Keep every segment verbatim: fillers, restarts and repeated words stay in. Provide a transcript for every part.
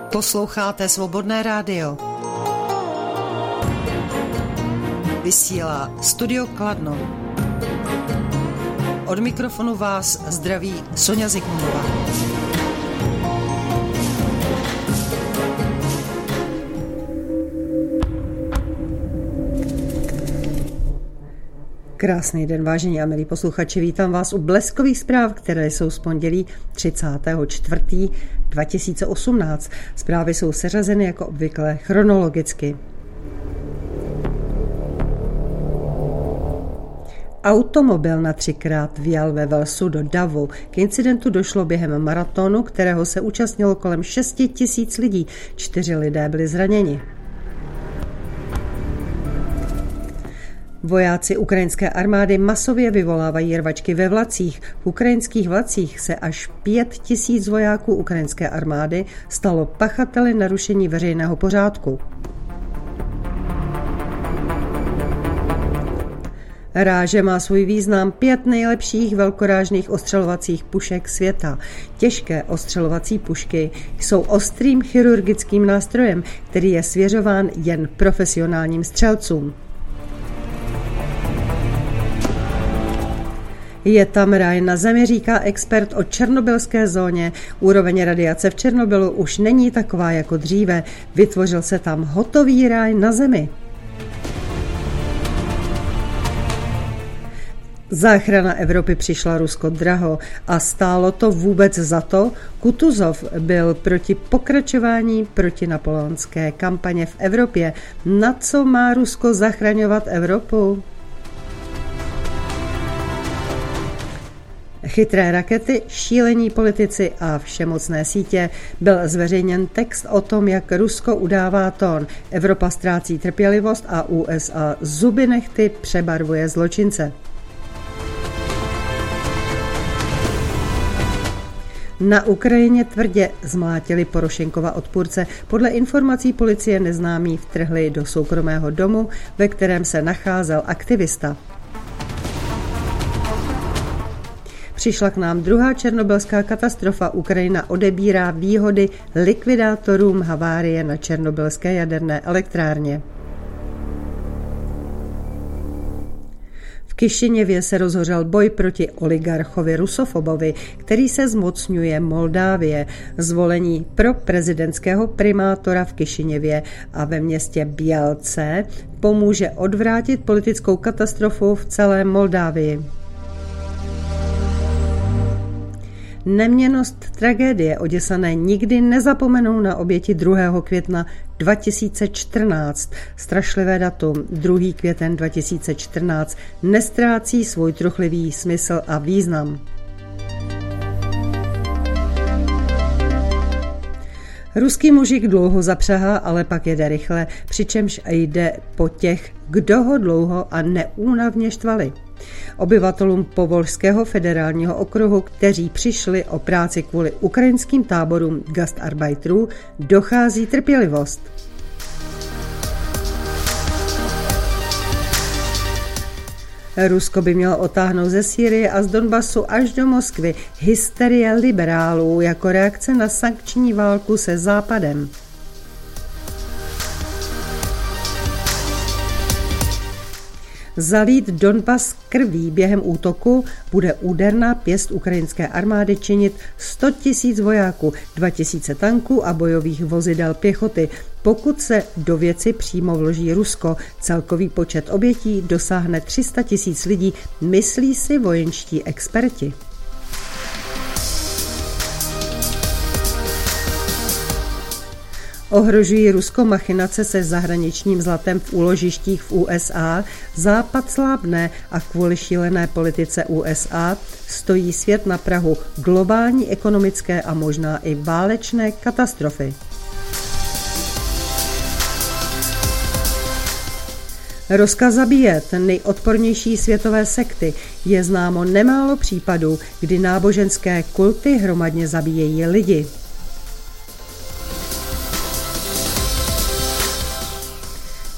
Posloucháte Svobodné rádio. Vysílá Studio Kladno. Od mikrofonu vás zdraví Sonja Zikmundová. Krásný den, vážení a milí posluchači, vítám vás u bleskových zpráv, které jsou z pondělí třicátého čtvrtého dva tisíce osmnáct. Zprávy jsou seřazeny jako obvykle chronologicky. Automobil na třikrát vjel ve Walesu do davu. K incidentu došlo během maratonu, kterého se účastnilo kolem šest tisíc lidí. Čtyři lidé byli zraněni. Vojáci ukrajinské armády masově vyvolávají rvačky ve vlacích. V ukrajinských vlacích se až pět tisíc vojáků ukrajinské armády stalo pachateli narušení veřejného pořádku. Ráže má svůj význam pět nejlepších velkorážných ostřelovacích pušek světa. Těžké ostřelovací pušky jsou ostrým chirurgickým nástrojem, který je svěřován jen profesionálním střelcům. Je tam ráj na zemi, říká expert o černobylské zóně. Úroveň radiace v Černobylu už není taková jako dříve. Vytvořil se tam hotový ráj na zemi. Záchrana Evropy přišla Rusko draho a stálo to vůbec za to? Kutuzov byl proti pokračování protinapoleonské kampaně v Evropě. Na co má Rusko zachraňovat Evropu? Chytré rakety, šílení politici a všemocné sítě. Byl zveřejněn text o tom, jak Rusko udává tón. Evropa ztrácí trpělivost a U S A zuby nehty přebarvuje zločince. Na Ukrajině tvrdě zmlátili Porošenkova odpůrce. Podle informací policie neznámí vtrhli do soukromého domu, ve kterém se nacházel aktivista. Přišla k nám druhá černobylská katastrofa. Ukrajina odebírá výhody likvidátorům havárie na černobylské jaderné elektrárně. V Kišiněvě se rozhořel boj proti oligarchovi rusofobovi, který se zmocňuje Moldávie. Zvolení pro prezidentského primátora v Kišiněvě a ve městě Bělce pomůže odvrátit politickou katastrofu v celé Moldávii. Neměnnost tragédie. Oděsané nikdy nezapomenou na oběti druhého května dva tisíce čtrnáct. Strašlivé datum druhý květen dva tisíce čtrnáct nestrácí svůj truchlivý smysl a význam. Ruský mužik dlouho zapřahá, ale pak jede rychle, přičemž jde po těch, kdo ho dlouho a neúnavně štvali. Obyvatelům Povolžského federálního okruhu, kteří přišli o práci kvůli ukrajinským táborům gastarbeiterů, dochází trpělivost. Rusko by mělo otáhnout ze Sýrie a z Donbasu až do Moskvy. Hysterie liberálů jako reakce na sankční válku se Západem. Zalít Donbas krví během útoku bude úderná pěst ukrajinské armády činit sto tisíc vojáků, dva tisíce tanků a bojových vozidel pěchoty. Pokud se do věci přímo vloží Rusko, celkový počet obětí dosáhne tři sta tisíc lidí, myslí si vojenští experti. Ohrožují Rusko machinace se zahraničním zlatem v úložištích v U S A, Západ slábne a kvůli šílené politice U S A stojí svět na prahu globální ekonomické a možná i válečné katastrofy. Rozkaz zabíjet nejodpornější světové sekty. Je známo nemálo případů, kdy náboženské kulty hromadně zabíjejí lidi.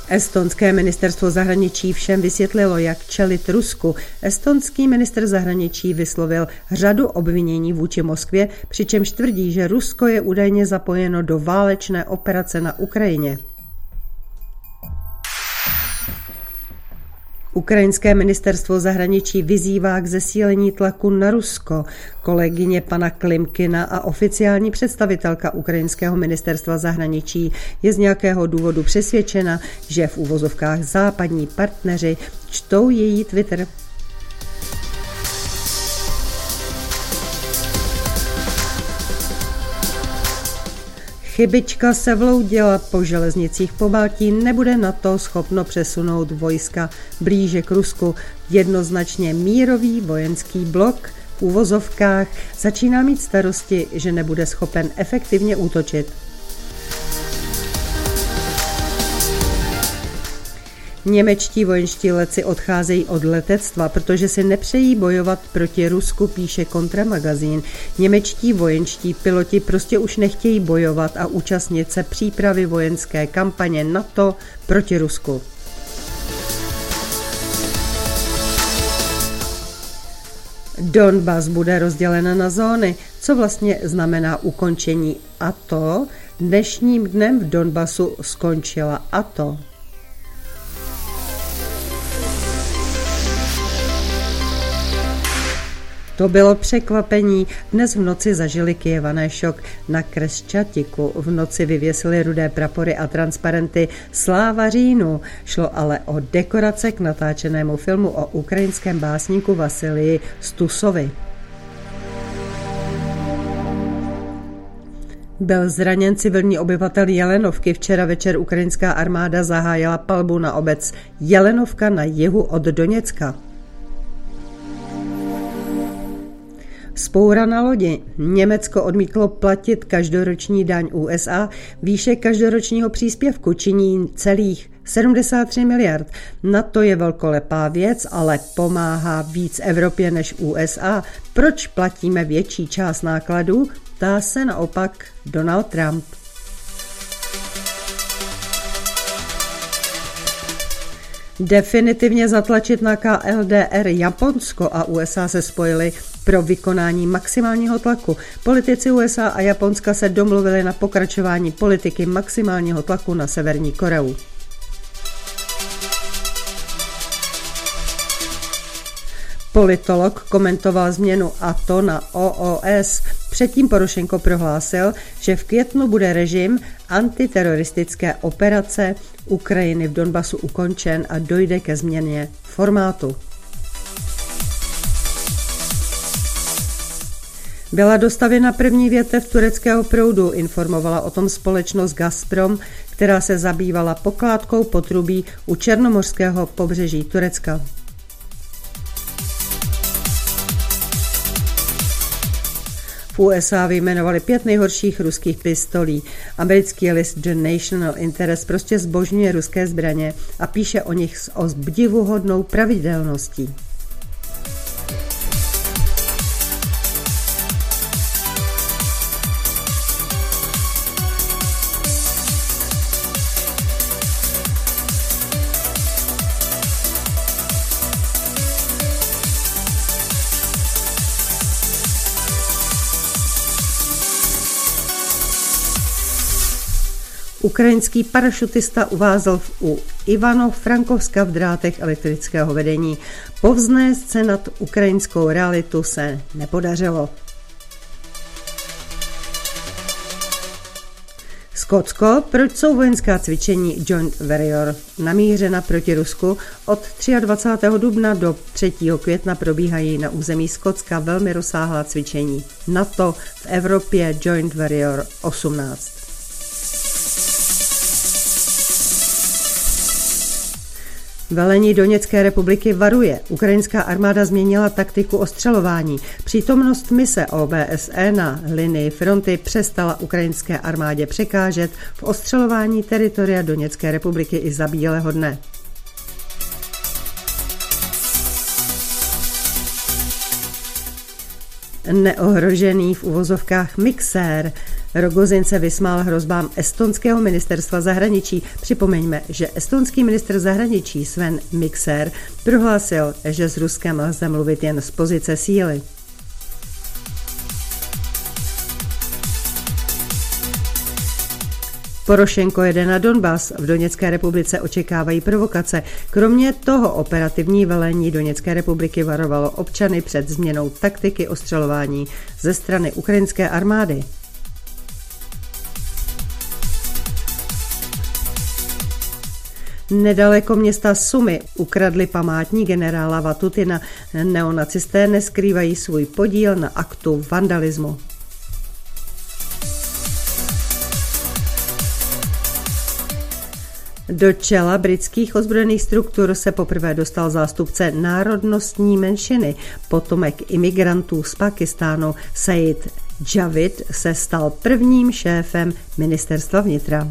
Estonské ministerstvo zahraničí všem vysvětlilo, jak čelit Rusku. Estonský ministr zahraničí vyslovil řadu obvinění vůči Moskvě, přičemž tvrdí, že Rusko je údajně zapojeno do válečné operace na Ukrajině. Ukrajinské ministerstvo zahraničí vyzývá k zesílení tlaku na Rusko. Kolegyně pana Klimkina a oficiální představitelka ukrajinského ministerstva zahraničí je z nějakého důvodu přesvědčena, že v uvozovkách západní partneři čtou její Twitter. Chybička se vloudila, po železnicích Pobaltí nebude NATO schopno přesunout vojska blíže k Rusku. Jednoznačně mírový vojenský blok v uvozovkách začíná mít starosti, že nebude schopen efektivně útočit. Němečtí vojenští letci odcházejí od letectva, protože si nepřejí bojovat proti Rusku, píše Kontramagazín. Němečtí vojenští piloti prostě už nechtějí bojovat a účastnit se přípravy vojenské kampaně NATO proti Rusku. Donbas bude rozdělena na zóny, co vlastně znamená ukončení A T O. Dnešním dnem v Donbasu skončila A T O. To bylo překvapení. Dnes v noci zažili Kyjevané šok. Na Křesťatiku v noci vyvěsili rudé prapory a transparenty Sláva Říjnu. Šlo ale o dekorace k natáčenému filmu o ukrajinském básníku Vasilii Stusovi. Byl zraněn civilní obyvatel Jelenovky. Včera večer ukrajinská armáda zahájila palbu na obec Jelenovka na jihu od Doněcka. Vzpoura na lodi. Německo odmítlo platit každoroční daň U S A. Výše každoročního příspěvku činí celých sedmdesát tři miliard. Na to je velkolepá věc, ale pomáhá víc Evropě než U S A. Proč platíme větší část nákladů? Ptá se naopak Donald Trump. Definitivně zatlačit na K L D R Japonsko a U S A se spojili pro vykonání maximálního tlaku. Politici U S A a Japonska se domluvili na pokračování politiky maximálního tlaku na Severní Koreu. Politolog komentoval změnu A T O na O O S. Předtím Porošenko prohlásil, že v květnu bude režim antiteroristické operace Ukrajiny v Donbasu ukončen a dojde ke změně formátu. Byla dostavěna první větev tureckého proudu, informovala o tom společnost Gazprom, která se zabývala pokládkou potrubí u černomořského pobřeží Turecka. V U S A vyjmenovali pět nejhorších ruských pistolí. Americký list The National Interest prostě zbožňuje ruské zbraně a píše o nich s obdivuhodnou pravidelností. Ukrajinský parašutista uvázl u Ivano-Frankovska v drátech elektrického vedení. Povznést se nad ukrajinskou realitu se nepodařilo. Skotsko, proč jsou vojenská cvičení Joint Warrior namířena proti Rusku? Od dvacátého třetího dubna do třetího května probíhají na území Skotska velmi rozsáhlá cvičení NATO v Evropě Joint Warrior osmnáct. Velení Doněcké republiky varuje. Ukrajinská armáda změnila taktiku ostřelování. Přítomnost mise O B S E na linii fronty přestala ukrajinské armádě překážet v ostřelování teritoria Doněcké republiky i za bílého dne. Neohrožený v uvozovkách mixér. Rogozin se vysmál hrozbám estonského ministerstva zahraničí. Připomeňme, že estonský ministr zahraničí Sven Mikser prohlásil, že s Ruskem lze mluvit jen z pozice síly. Porošenko jede na Donbas, v Doněcké republice očekávají provokace. Kromě toho operativní velení Doněcké republiky varovalo občany před změnou taktiky ostřelování ze strany ukrajinské armády. Nedaleko města Sumy ukradli památník generála Vatutina. Neonacisté neskrývají svůj podíl na aktu vandalismu. Do čela britských ozbrojených struktur se poprvé dostal zástupce národnostní menšiny. Potomek imigrantů z Pákistánu Said Javid se stal prvním šéfem ministerstva vnitra.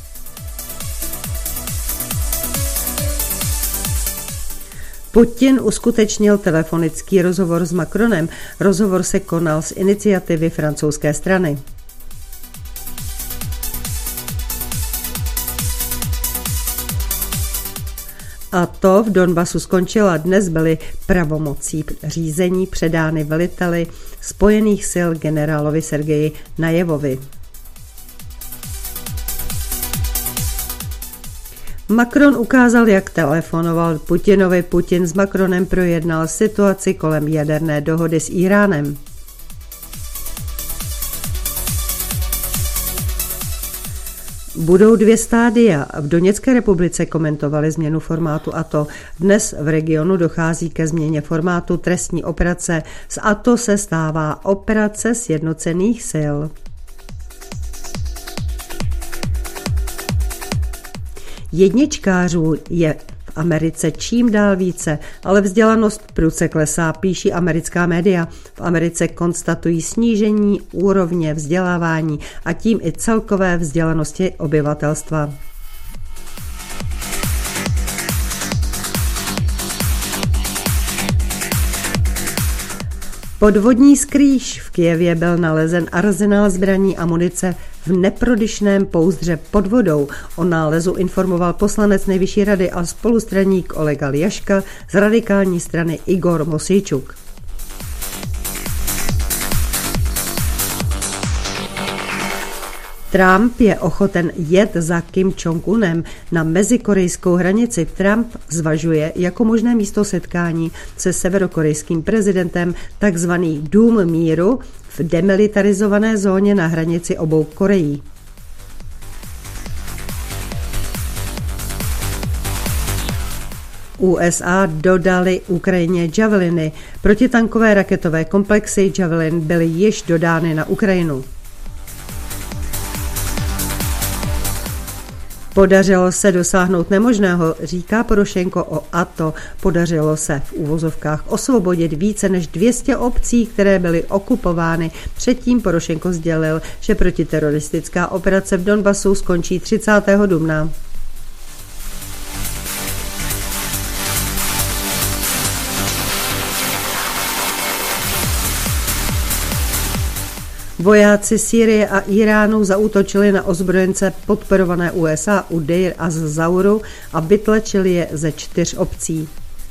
Putin uskutečnil telefonický rozhovor s Macronem. Rozhovor se konal z iniciativy francouzské strany. A to v Donbasu skončilo. Dnes byly pravomocí řízení předány veliteli spojených sil generálovi Sergeji Najevovi. Macron ukázal, jak telefonoval Putinovi. Putin s Macronem projednal situaci kolem jaderné dohody s Íránem. Budou dvě stádia. V Doněcké republice komentovali změnu formátu A T O. Dnes v regionu dochází ke změně formátu trestní operace. Z A T O se stává operace sjednocených sil. Jedničkářů je v Americe čím dál více, ale vzdělanost prudce klesá, píší americká média. V Americe konstatují snížení úrovně vzdělávání a tím i celkové vzdělanosti obyvatelstva. Podvodní skrýš. V Kyjevě byl nalezen arzenál zbraní a munice v neprodyšném pouzdře pod vodou. O nálezu informoval poslanec Nejvyšší rady a spolustraník Olega Ljaška z radikální strany Igor Mosíčuk. Trump je ochoten jet za Kim Jong-unem na mezikorejskou hranici. Trump zvažuje jako možné místo setkání se severokorejským prezidentem takzvaný Dům míru v demilitarizované zóně na hranici obou Koreí. U S A dodali Ukrajině Javeliny. Protitankové raketové komplexy Javelin byly již dodány na Ukrajinu. Podařilo se dosáhnout nemožného, říká Porošenko o A T O. Podařilo se v úvozovkách osvobodit více než dvě stě obcí, které byly okupovány. Předtím Porošenko sdělil, že protiteroristická operace v Donbasu skončí třicátého dubna. Vojáci Sýrie a Iránu zaútočili na ozbrojence podporované U S A u Deir az-Zauru a vytlačili je ze čtyř obcí.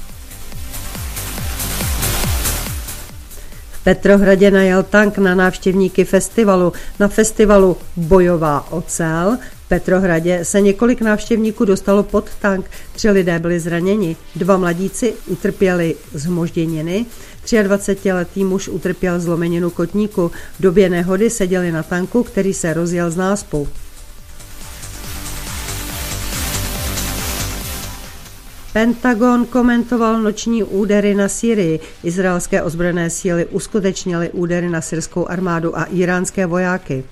V Petrohradě najel tank na návštěvníky festivalu. Na festivalu Bojová ocel v Petrohradě se několik návštěvníků dostalo pod tank. Tři lidé byli zraněni, dva mladíci utrpěli zhmožděniny, dvacetiletý muž utrpěl zlomeninu kotníku. V době nehody seděli na tanku, který se rozjel z náspu. Pentagon komentoval noční údery na Sýrii. Izraelské ozbrojené síly uskutečnily údery na syrskou armádu a íránské vojáky.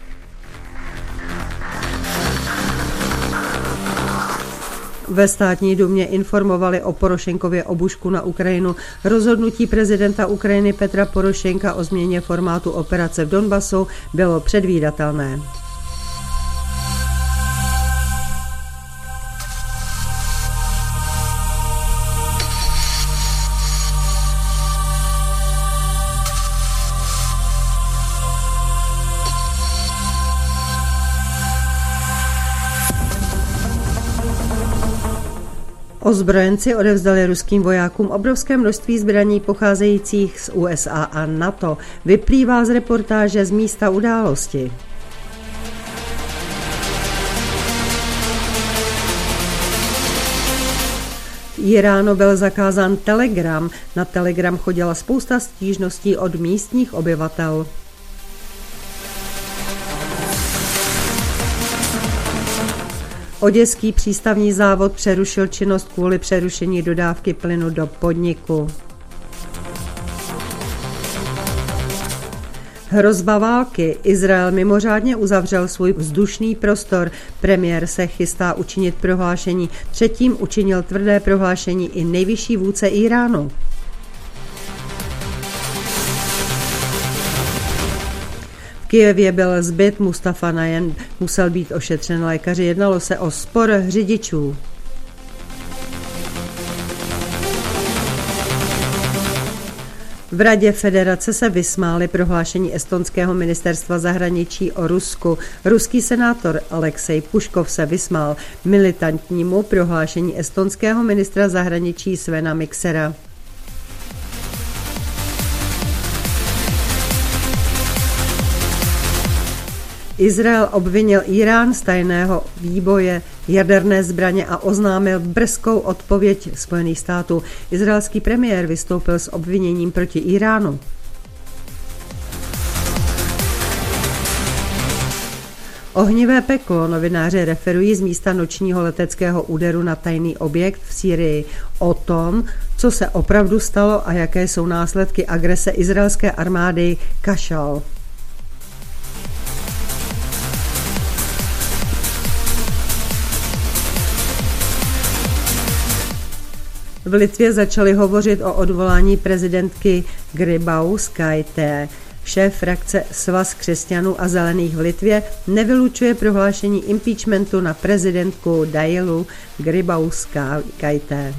Ve státní dumě informovali o Porošenkově obušku na Ukrajinu. Rozhodnutí prezidenta Ukrajiny Petra Porošenka o změně formátu operace v Donbasu bylo předvídatelné. Ozbrojenci odevzdali ruským vojákům obrovské množství zbraní pocházejících z U S A a NATO, vyplývá z reportáže z místa události. V Iránu byl zakázán Telegram. Na Telegram chodila spousta stížností od místních obyvatel. Oděský přístavní závod přerušil činnost kvůli přerušení dodávky plynu do podniku. Hrozba války. Izrael mimořádně uzavřel svůj vzdušný prostor. Premiér se chystá učinit prohlášení. Třetím učinil tvrdé prohlášení i nejvyšší vůdce Iránu. V Kyjevě byl zbyt Mustafa Najem, musel být ošetřen lékaři. Jednalo se o spor řidičů. V Radě federace se vysmáli prohlášení estonského ministerstva zahraničí o Rusku. Ruský senátor Alexej Puškov se vysmál militantnímu prohlášení estonského ministra zahraničí Svena Miksera. Izrael obvinil Irán z tajného výboje jaderné zbraně a oznámil brzkou odpověď Spojených států. Izraelský premiér vystoupil s obviněním proti Iránu. Ohnivé peklo novináři referují z místa nočního leteckého úderu na tajný objekt v Sýrii. O tom, co se opravdu stalo a jaké jsou následky agrese izraelské armády, kašal. V Litvě začali hovořit o odvolání prezidentky Grybauskaité. Šéf frakce Svaz křesťanů a zelených v Litvě nevylučuje prohlášení impeachmentu na prezidentku Dailu Grybauskaité.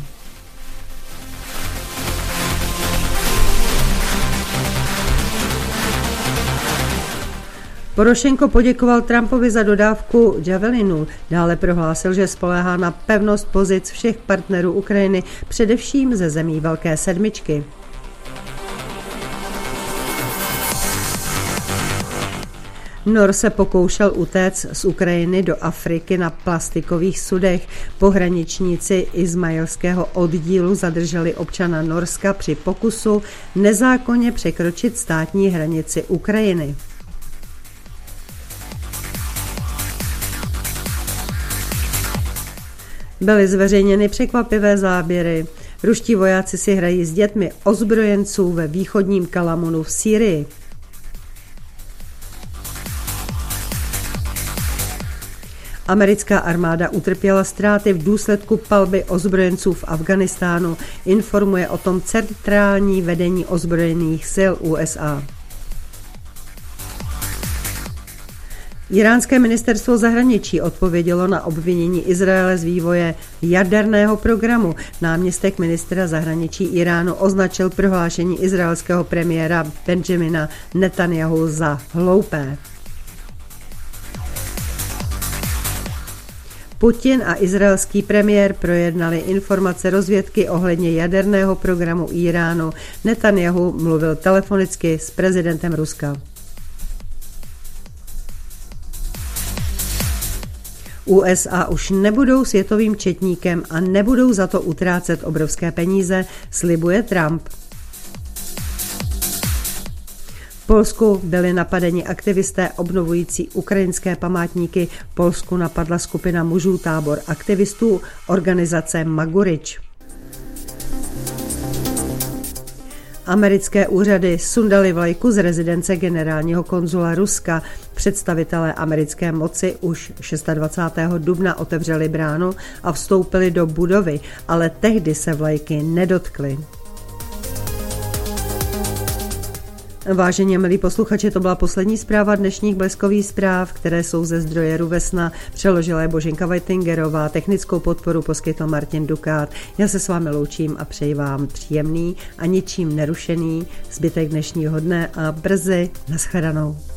Porošenko poděkoval Trumpovi za dodávku Javelinů. Dále prohlásil, že spoléhá na pevnost pozic všech partnerů Ukrajiny, především ze zemí Velké sedmičky. Nor se pokoušel utéct z Ukrajiny do Afriky na plastikových sudech. Pohraničníci izmailského oddílu zadrželi občana Norska při pokusu nezákonně překročit státní hranici Ukrajiny. Byly zveřejněny překvapivé záběry. Ruští vojáci si hrají s dětmi ozbrojenců ve východním Kalamunu v Sýrii. Americká armáda utrpěla ztráty v důsledku palby ozbrojenců v Afghánistánu, informuje o tom centrální vedení ozbrojených sil U S A. Iránské ministerstvo zahraničí odpovědělo na obvinění Izraele z vývoje jaderného programu. Náměstek ministra zahraničí Iránu označil prohlášení izraelského premiéra Benjamina Netanjahu za hloupé. Putin a izraelský premiér projednali informace rozvědky ohledně jaderného programu Iránu. Netanjahu mluvil telefonicky s prezidentem Ruska. U S A už nebudou světovým četníkem a nebudou za to utrácet obrovské peníze, slibuje Trump. V Polsku byli napadeni aktivisté obnovující ukrajinské památníky. V Polsku napadla skupina mužů tábor aktivistů organizace Magurič. Americké úřady sundaly vlajku z rezidence generálního konzula Ruska. Představitelé americké moci už dvacátého šestého dubna otevřeli bránu a vstoupili do budovy, ale tehdy se vlajky nedotkly. Vážení milí posluchači, to byla poslední zpráva dnešních Bleskových zpráv, které jsou ze zdroje Ruvesna. Přeložila je Boženka Vajtingerová, technickou podporu poskytl Martin Dukát. Já se s vámi loučím a přeji vám příjemný a ničím nerušený zbytek dnešního dne a brzy nashledanou.